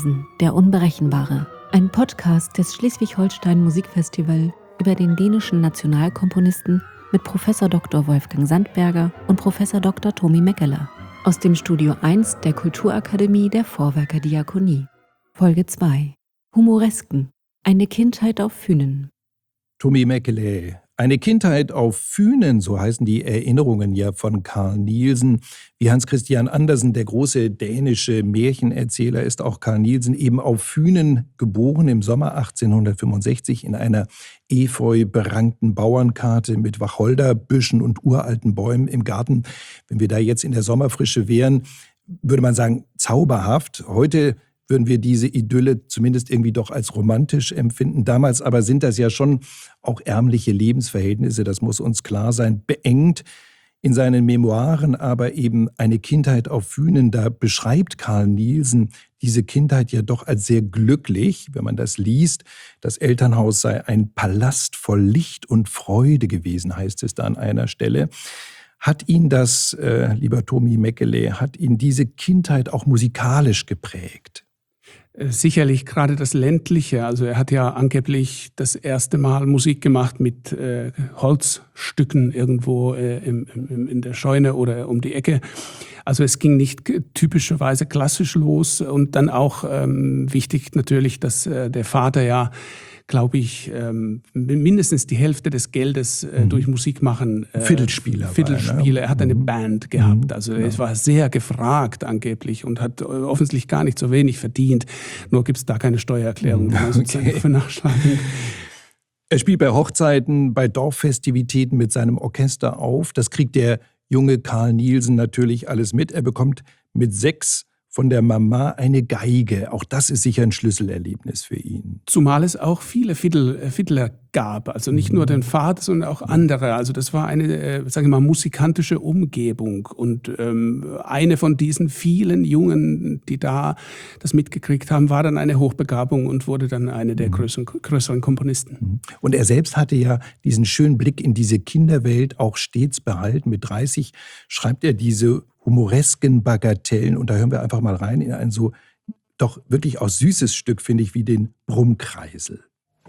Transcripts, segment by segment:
Nielsen, der Unberechenbare. Ein Podcast des Schleswig-Holstein Musikfestival über den dänischen Nationalkomponisten mit Prof. Dr. Wolfgang Sandberger und Prof. Dr. Tomi Mäkelä. Aus dem Studio 1 der Kulturakademie der Vorwerker Diakonie. Folge 2. Humoresken. Eine Kindheit auf Fünen. Tomi Mäkelä. Eine Kindheit auf Fünen, so heißen die Erinnerungen ja von Carl Nielsen. Wie Hans Christian Andersen, der große dänische Märchenerzähler, ist auch Carl Nielsen eben auf Fünen geboren im Sommer 1865 in einer efeu-berankten Bauernkarte mit Wacholderbüschen und uralten Bäumen im Garten. Wenn wir da jetzt in der Sommerfrische wären, würde man sagen, zauberhaft. Heute würden wir diese Idylle zumindest irgendwie doch als romantisch empfinden. Damals aber sind das ja schon auch ärmliche Lebensverhältnisse, das muss uns klar sein, beengt. In seinen Memoiren aber eben eine Kindheit auf Fünen, da beschreibt Carl Nielsen diese Kindheit ja doch als sehr glücklich, wenn man das liest. Das Elternhaus sei ein Palast voll Licht und Freude gewesen, heißt es da an einer Stelle. Hat ihn das, lieber Tomi Mäkelä, hat ihn diese Kindheit auch musikalisch geprägt? Sicherlich gerade das Ländliche. Also er hat ja angeblich das erste Mal Musik gemacht mit Holzstücken irgendwo in der Scheune oder um die Ecke. Also es ging nicht typischerweise klassisch los. Und dann auch wichtig natürlich, dass der Vater ja, glaube ich, mindestens die Hälfte des Geldes durch Musik machen. Viertelspieler. Er hat eine Band gehabt. Also es war sehr gefragt angeblich und hat offensichtlich gar nicht so wenig verdient. Nur gibt es da keine Steuererklärung, wo man sozusagen dafür nachschlagen. Er spielt bei Hochzeiten, bei Dorffestivitäten mit seinem Orchester auf. Das kriegt der junge Carl Nielsen natürlich alles mit. Er bekommt mit 6 von der Mama eine Geige. Auch das ist sicher ein Schlüsselerlebnis für ihn. Zumal es auch viele Fiddler gab. Also nicht nur den Vater, sondern auch andere. Also das war eine, sage ich mal, musikantische Umgebung. Und eine von diesen vielen Jungen, die da das mitgekriegt haben, war dann eine Hochbegabung und wurde dann eine der größeren Komponisten. Und er selbst hatte ja diesen schönen Blick in diese Kinderwelt auch stets behalten. Mit 30 schreibt er diese humoresken Bagatellen. Und da hören wir einfach mal rein in ein so doch wirklich auch süßes Stück, finde ich, wie den Brummkreisel.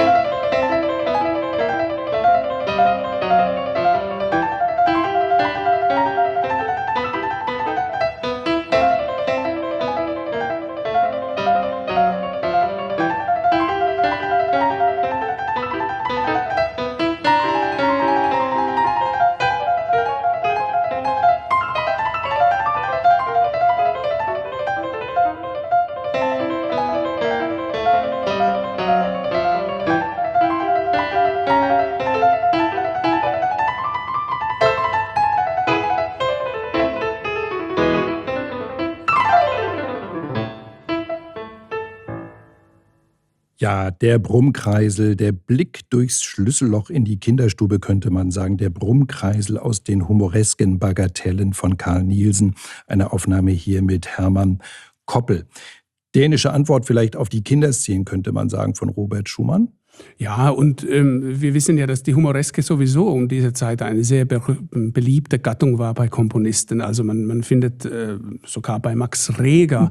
Ja, der Brummkreisel, der Blick durchs Schlüsselloch in die Kinderstube, könnte man sagen. Der Brummkreisel aus den humoresken Bagatellen von Carl Nielsen. Eine Aufnahme hier mit Hermann Koppel. Dänische Antwort vielleicht auf die Kinderszenen, könnte man sagen, von Robert Schumann. Ja, und wir wissen ja, dass die Humoreske sowieso um diese Zeit eine sehr beliebte Gattung war bei Komponisten. Also man findet sogar bei Max Reger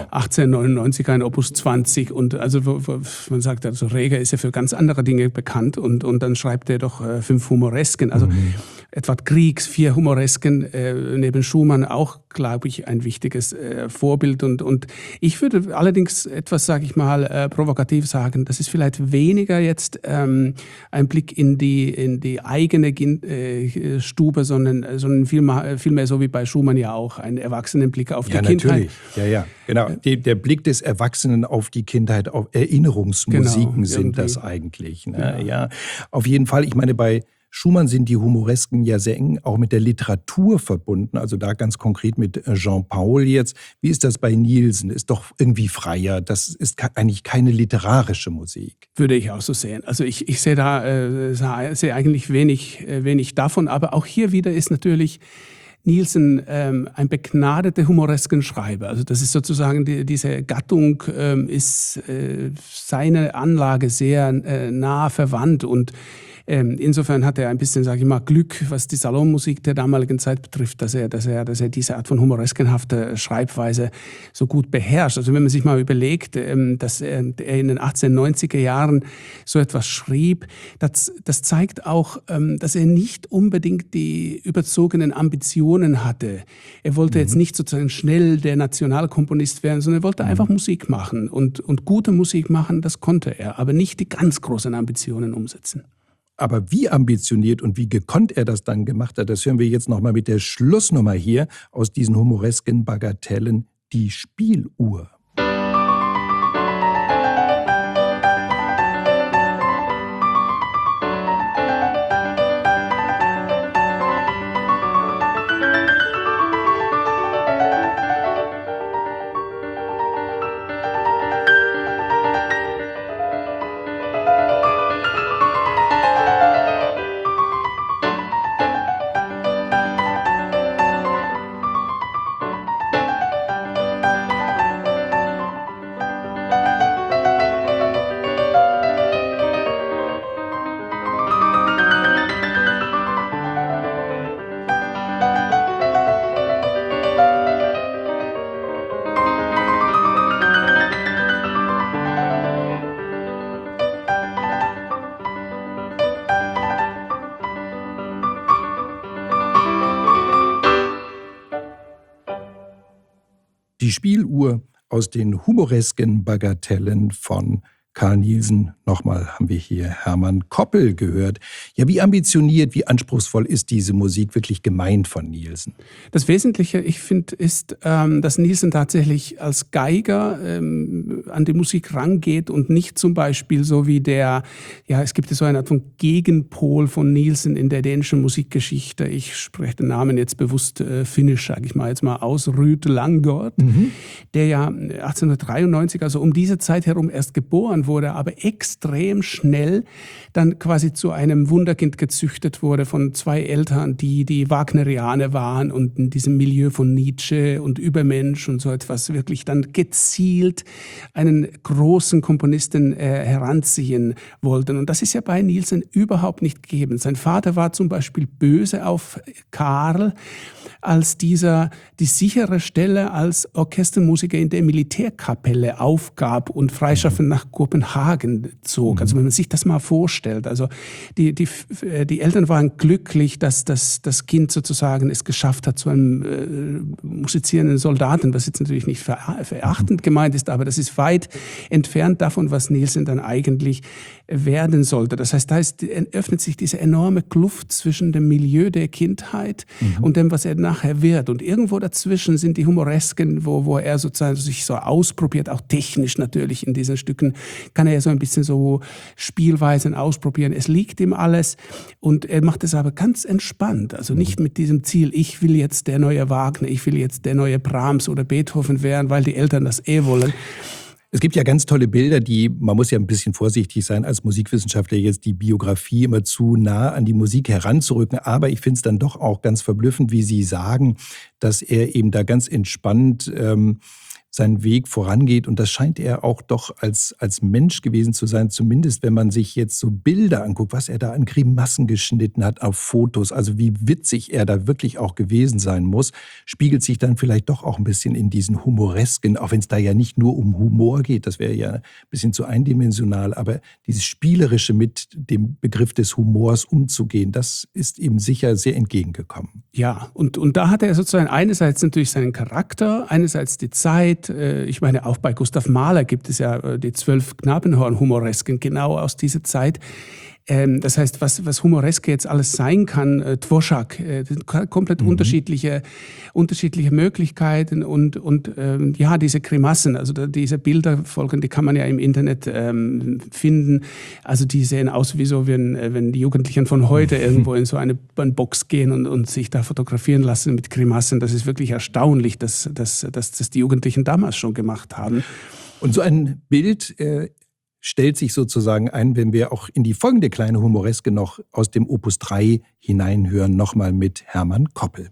1899 ein Opus 20. Und also man sagt, also Reger ist ja für ganz andere Dinge bekannt. Und dann schreibt er doch 5 Humoresken. Also Edvard Griegs 4 Humoresken, neben Schumann auch, glaube ich, ein wichtiges Vorbild. Und ich würde allerdings etwas, sage ich mal, provokativ sagen, das ist vielleicht weniger jetzt ein Blick in die eigene Stube, sondern vielmehr so wie bei Schumann ja auch, einen Erwachsenenblick auf die Kindheit. Natürlich. Ja, genau. Der Blick des Erwachsenen auf die Kindheit, auf Erinnerungsmusiken sind das eigentlich. Ne? Ja, auf jeden Fall. Ich meine, bei Schumann sind die Humoresken ja sehr eng auch mit der Literatur verbunden, also da ganz konkret mit Jean-Paul jetzt. Wie ist das bei Nielsen? Ist doch irgendwie freier. Das ist eigentlich keine literarische Musik. Würde ich auch so sehen. Also ich sehe sehe eigentlich wenig davon, aber auch hier wieder ist natürlich Nielsen ein begnadeter Humoreskenschreiber. Also das ist sozusagen diese Gattung ist seine Anlage sehr nah verwandt und Insofern hat er ein bisschen, sage ich mal, Glück, was die Salonmusik der damaligen Zeit betrifft, dass er diese Art von humoreskenhafter Schreibweise so gut beherrscht. Also wenn man sich mal überlegt, dass er in den 1890er Jahren so etwas schrieb, das zeigt auch, dass er nicht unbedingt die überzogenen Ambitionen hatte. Er wollte jetzt nicht sozusagen schnell der Nationalkomponist werden, sondern er wollte einfach Musik machen. Und gute Musik machen, das konnte er, aber nicht die ganz großen Ambitionen umsetzen. Aber wie ambitioniert und wie gekonnt er das dann gemacht hat, das hören wir jetzt nochmal mit der Schlussnummer hier aus diesen humoresken Bagatellen, die Spieluhr. Die Spieluhr aus den humoresken Bagatellen von Carl Nielsen. Nochmal haben wir hier Hermann Koppel gehört. Ja, wie ambitioniert, wie anspruchsvoll ist diese Musik wirklich gemeint von Nielsen? Das Wesentliche, ich finde, ist, dass Nielsen tatsächlich als Geiger an die Musik rangeht und nicht zum Beispiel so wie es gibt ja so eine Art von Gegenpol von Nielsen in der dänischen Musikgeschichte. Ich spreche den Namen jetzt bewusst finnisch, sage ich mal jetzt mal aus, Ruud Langgaard, der ja 1893, also um diese Zeit herum erst geboren wurde, aber extrem schnell dann quasi zu einem Wunderkind gezüchtet wurde von zwei Eltern, die Wagnerianer waren und in diesem Milieu von Nietzsche und Übermensch und so etwas wirklich dann gezielt einen großen Komponisten heranziehen wollten. Und das ist ja bei Nielsen überhaupt nicht gegeben. Sein Vater war zum Beispiel böse auf Karl, als dieser die sichere Stelle als Orchestermusiker in der Militärkapelle aufgab und freischaffend nach Kopenhagen zog. Also wenn man sich das mal vorstellt. Also die Eltern waren glücklich, dass das Kind sozusagen es geschafft hat zu einem musizierenden Soldaten, was jetzt natürlich nicht verachtend gemeint ist, aber das ist weit entfernt davon, was Nielsen dann eigentlich werden sollte. Das heißt, öffnet sich diese enorme Kluft zwischen dem Milieu der Kindheit und dem, was er nachher wird. Und irgendwo dazwischen sind die Humoresken, wo er sozusagen sich so ausprobiert, auch technisch natürlich in diesen Stücken, kann er ja so ein bisschen so Spielweisen ausprobieren. Es liegt ihm alles und er macht es aber ganz entspannt. Also nicht mit diesem Ziel, ich will jetzt der neue Wagner, ich will jetzt der neue Brahms oder Beethoven werden, weil die Eltern das wollen. Es gibt ja ganz tolle Bilder, man muss ja ein bisschen vorsichtig sein als Musikwissenschaftler, jetzt die Biografie immer zu nah an die Musik heranzurücken. Aber ich finde es dann doch auch ganz verblüffend, wie Sie sagen, dass er eben da ganz entspannt seinen Weg vorangeht. Und das scheint er auch doch als Mensch gewesen zu sein, zumindest wenn man sich jetzt so Bilder anguckt, was er da an Grimassen geschnitten hat auf Fotos, also wie witzig er da wirklich auch gewesen sein muss, spiegelt sich dann vielleicht doch auch ein bisschen in diesen Humoresken, auch wenn es da ja nicht nur um Humor geht, das wäre ja ein bisschen zu eindimensional, aber dieses Spielerische mit dem Begriff des Humors umzugehen, das ist ihm sicher sehr entgegengekommen. Ja, und da hat er sozusagen einerseits natürlich seinen Charakter, einerseits die Zeit. Ich meine, auch bei Gustav Mahler gibt es ja die 12 Knabenhorn-Humoresken genau aus dieser Zeit. Das heißt, was Humoreske jetzt alles sein kann, Dvořák, komplett unterschiedliche Möglichkeiten und diese Grimassen, also diese Bilderfolgen, die kann man ja im Internet finden. Also die sehen aus wie so, wenn die Jugendlichen von heute irgendwo in so eine Box gehen und sich da fotografieren lassen mit Grimassen. Das ist wirklich erstaunlich, dass die Jugendlichen damals schon gemacht haben. Und so ein Bild stellt sich sozusagen ein, wenn wir auch in die folgende kleine Humoreske noch aus dem Opus 3 hineinhören, nochmal mit Hermann Koppel.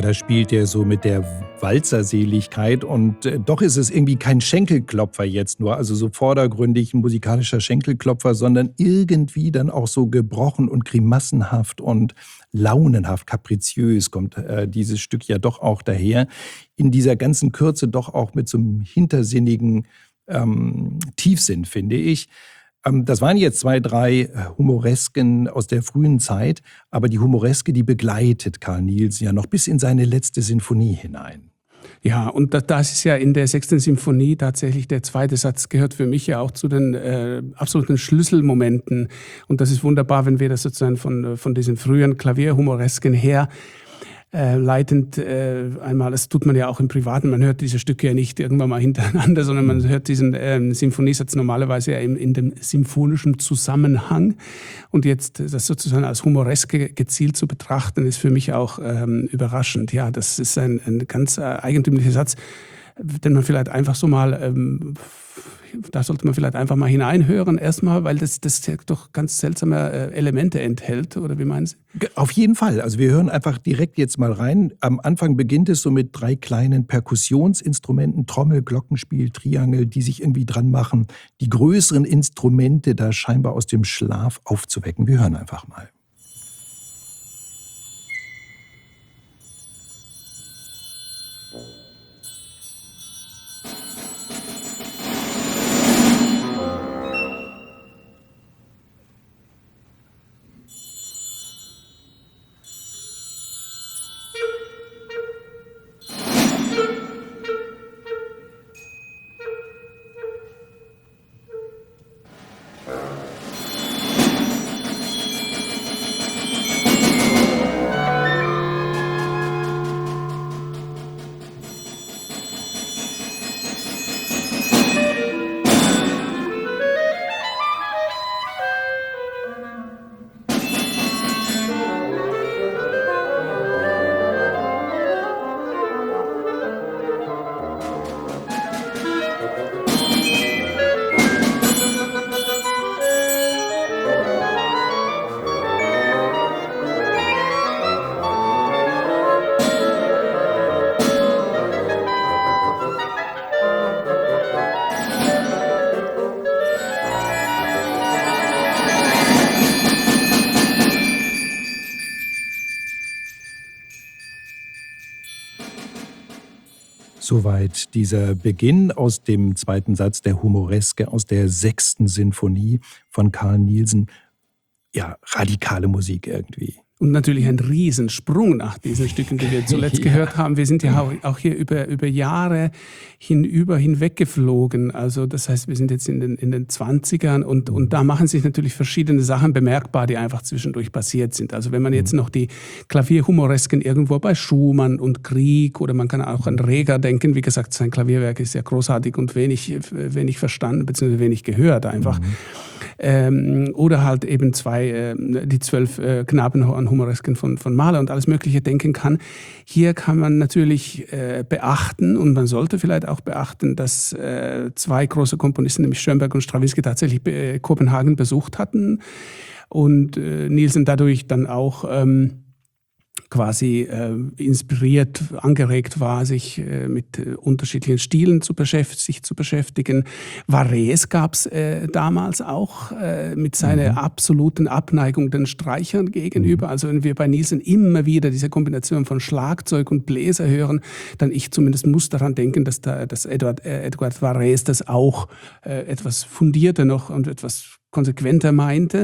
da spielt er so mit der Walzerseligkeit und doch ist es irgendwie kein Schenkelklopfer jetzt nur, also so vordergründig ein musikalischer Schenkelklopfer, sondern irgendwie dann auch so gebrochen und grimassenhaft und launenhaft, kapriziös kommt dieses Stück ja doch auch daher. In dieser ganzen Kürze doch auch mit so einem hintersinnigen Tiefsinn, finde ich. Das waren jetzt 2, 3 Humoresken aus der frühen Zeit, aber die Humoreske, die begleitet Carl Nielsen ja noch bis in seine letzte Sinfonie hinein. Ja, und das ist ja in der 6. Symphonie tatsächlich der zweite Satz, gehört für mich ja auch zu den absoluten Schlüsselmomenten. Und das ist wunderbar, wenn wir das sozusagen von diesen frühen Klavierhumoresken her leitend einmal, das tut man ja auch im Privaten, man hört diese Stücke ja nicht irgendwann mal hintereinander, sondern man hört diesen Sinfoniesatz normalerweise ja in dem symphonischen Zusammenhang. Und jetzt das sozusagen als Humoreske gezielt zu betrachten, ist für mich auch überraschend. Ja, das ist ein ganz eigentümlicher Satz, den man vielleicht einfach so mal da sollte man vielleicht einfach mal hineinhören erstmal, weil das doch ganz seltsame Elemente enthält, oder wie meinen Sie? Auf jeden Fall. Also wir hören einfach direkt jetzt mal rein. Am Anfang beginnt es so mit 3 kleinen Perkussionsinstrumenten, Trommel, Glockenspiel, Triangel, die sich irgendwie dran machen, die größeren Instrumente da scheinbar aus dem Schlaf aufzuwecken. Wir hören einfach mal. Soweit dieser Beginn aus dem zweiten Satz der Humoreske aus der 6. Sinfonie von Carl Nielsen. Ja, radikale Musik irgendwie. Und natürlich ein Riesensprung nach diesen Stücken, die wir zuletzt gehört haben. Wir sind ja auch hier über Jahre hinweggeflogen. Also das heißt, wir sind jetzt in den 20ern und da machen sich natürlich verschiedene Sachen bemerkbar, die einfach zwischendurch passiert sind. Also wenn man jetzt noch die Klavierhumoresken irgendwo bei Schumann und Grieg oder man kann auch an Reger denken. Wie gesagt, sein Klavierwerk ist ja großartig und wenig verstanden bzw. wenig gehört einfach. Oder halt eben die 12 Knabenhumoresken von Mahler und alles Mögliche denken kann. Hier kann man natürlich beachten und man sollte vielleicht auch beachten, dass 2 große Komponisten, nämlich Schönberg und Strawinsky, tatsächlich Kopenhagen besucht hatten und Nielsen dadurch dann auch quasi inspiriert, angeregt war, sich mit unterschiedlichen Stilen zu beschäftigen. Varese gab es damals auch mit seiner absoluten Abneigung den Streichern gegenüber. Also wenn wir bei Nielsen immer wieder diese Kombination von Schlagzeug und Bläser hören, dann ich zumindest muss daran denken, dass Edouard Varese das auch etwas fundierter noch und etwas konsequenter meinte.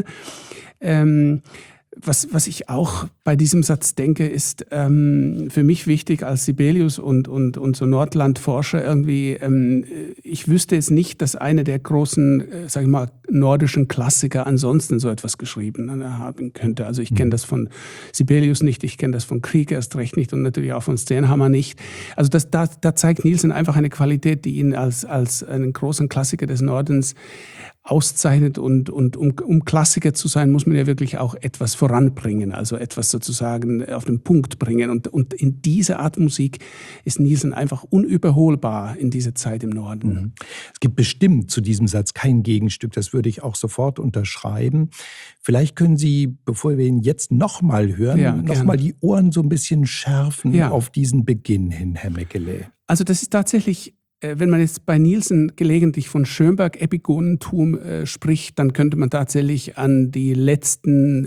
Was ich auch bei diesem Satz denke, ist für mich wichtig als Sibelius und so Nordlandforscher irgendwie, ich wüsste jetzt nicht, dass einer der großen, sag ich mal, nordischen Klassiker ansonsten so etwas geschrieben haben könnte. Also ich kenne das von Sibelius nicht, ich kenne das von Grieg erst recht nicht und natürlich auch von Stenhammar nicht. Also da zeigt Nielsen einfach eine Qualität, die ihn als einen großen Klassiker des Nordens auszeichnet und um Klassiker zu sein, muss man ja wirklich auch etwas voranbringen, also etwas sozusagen auf den Punkt bringen. Und in dieser Art Musik ist Nielsen einfach unüberholbar in dieser Zeit im Norden. Es gibt bestimmt zu diesem Satz kein Gegenstück, das würde würde ich auch sofort unterschreiben. Vielleicht können Sie, bevor wir ihn jetzt nochmal hören, nochmal die Ohren so ein bisschen schärfen auf diesen Beginn hin, Herr Mäkelä. Also das ist tatsächlich, wenn man jetzt bei Nielsen gelegentlich von Schönberg-Epigonentum spricht, dann könnte man tatsächlich an die letzten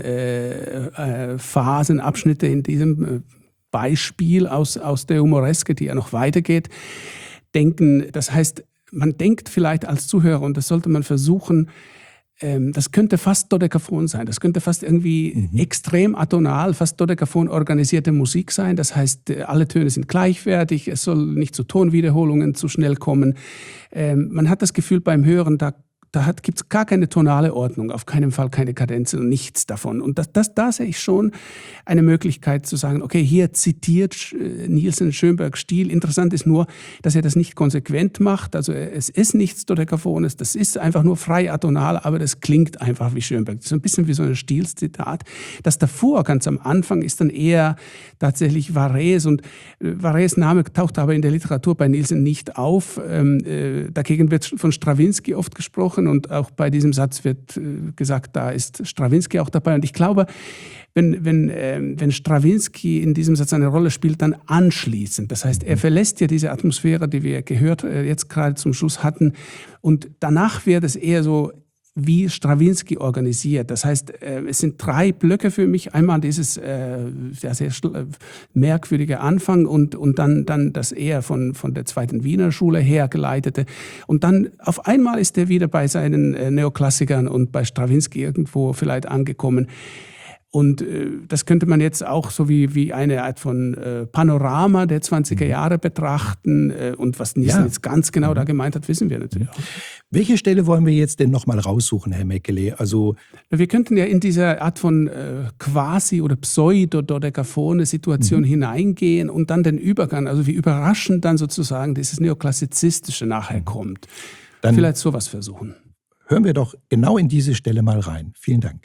Phasen, Abschnitte in diesem Beispiel aus der Humoreske, die ja noch weitergeht, denken. Das heißt, man denkt vielleicht als Zuhörer, und das sollte man versuchen, das könnte fast Dodekaphon sein, das könnte fast irgendwie extrem atonal, fast Dodekaphon organisierte Musik sein. Das heißt, alle Töne sind gleichwertig, es soll nicht zu Tonwiederholungen zu schnell kommen. Man hat das Gefühl beim Hören, da gibt es gar keine tonale Ordnung, auf keinen Fall keine Kadenzen und nichts davon. Und da sehe ich schon eine Möglichkeit zu sagen, okay, hier zitiert Nielsen Schönbergs Stil. Interessant ist nur, dass er das nicht konsequent macht. Also es ist nichts Dodekaphones, das ist einfach nur frei atonal, aber das klingt einfach wie Schönberg. Das ist ein bisschen wie so ein Stilszitat. Das davor, ganz am Anfang, ist dann eher tatsächlich Varese. Und Vareses Name taucht aber in der Literatur bei Nielsen nicht auf. Dagegen wird von Strawinsky oft gesprochen. Und auch bei diesem Satz wird gesagt, da ist Strawinsky auch dabei. Und ich glaube, wenn Strawinsky in diesem Satz eine Rolle spielt, dann anschließend. Das heißt, er verlässt ja diese Atmosphäre, die wir gehört jetzt gerade zum Schluss hatten. Und danach wird es eher so wie Strawinsky organisiert. Das heißt, es sind 3 Blöcke für mich. Einmal dieses sehr merkwürdige Anfang und dann das eher von der zweiten Wiener Schule hergeleitete. Und dann auf einmal ist er wieder bei seinen Neoklassikern und bei Strawinsky irgendwo vielleicht angekommen. Und das könnte man jetzt auch so wie eine Art von Panorama der 20er Jahre betrachten. Und was Nielsen jetzt ganz genau da gemeint hat, wissen wir natürlich auch. Welche Stelle wollen wir jetzt denn nochmal raussuchen, Herr Mäkelä? Also wir könnten ja in diese Art von quasi- oder pseudo-dodekaphone Situation hineingehen und dann den Übergang, also wie überraschend dann sozusagen dieses Neoklassizistische nachher kommt. Dann vielleicht sowas versuchen. Hören wir doch genau in diese Stelle mal rein. Vielen Dank.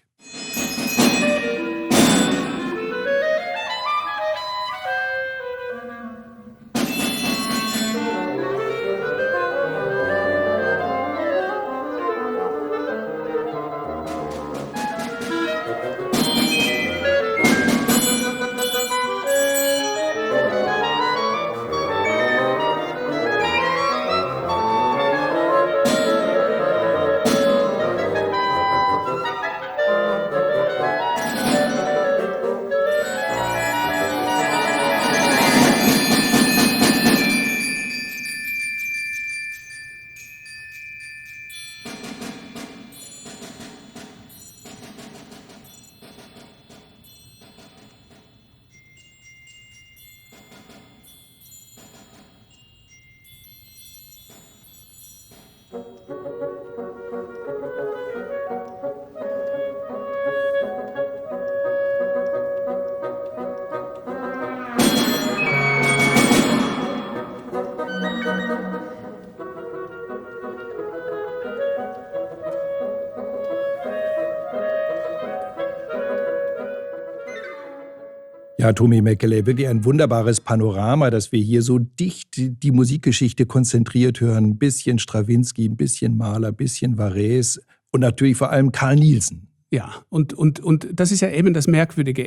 Ja, Tomi Mäkelä, wirklich ein wunderbares Panorama, dass wir hier so dicht die Musikgeschichte konzentriert hören. Ein bisschen Strawinsky, ein bisschen Mahler, ein bisschen Varese und natürlich vor allem Carl Nielsen. Ja, und das ist ja eben das Merkwürdige.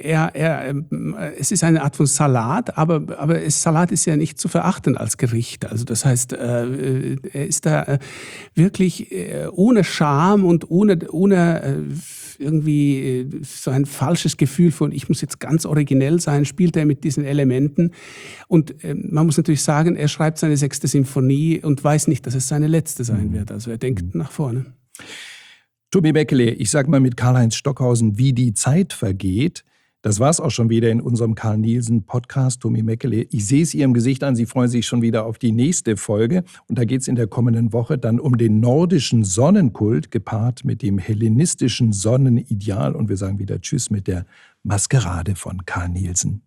Es ist eine Art von Salat, aber Salat ist ja nicht zu verachten als Gericht. Also das heißt, er ist da wirklich ohne Scham und ohne irgendwie so ein falsches Gefühl von, ich muss jetzt ganz originell sein, spielt er mit diesen Elementen. Und man muss natürlich sagen, er schreibt seine 6. Symphonie und weiß nicht, dass es seine letzte sein wird. Also er denkt nach vorne. Tomi Mäkelä, ich sag mal mit Karl-Heinz Stockhausen, wie die Zeit vergeht. Das war's auch schon wieder in unserem Carl Nielsen Podcast. Tomi Mäkelä, ich sehe es Ihrem Gesicht an, Sie freuen sich schon wieder auf die nächste Folge. Und da geht es in der kommenden Woche dann um den nordischen Sonnenkult, gepaart mit dem hellenistischen Sonnenideal. Und wir sagen wieder Tschüss mit der Maskerade von Carl Nielsen.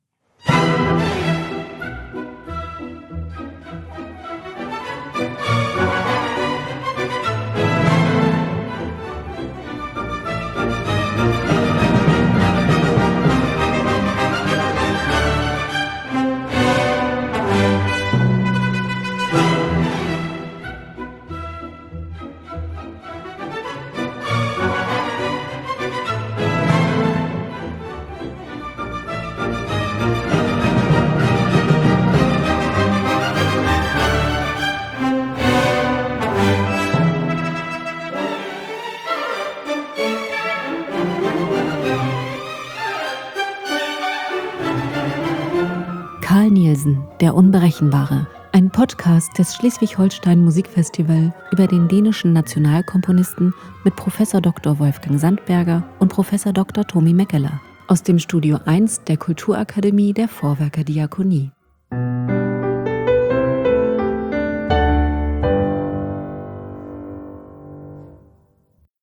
Der Unberechenbare, ein Podcast des Schleswig-Holstein Musikfestival über den dänischen Nationalkomponisten mit Professor Dr. Wolfgang Sandberger und Professor Dr. Tomi Mäkeler aus dem Studio 1 der Kulturakademie der Vorwerker Diakonie.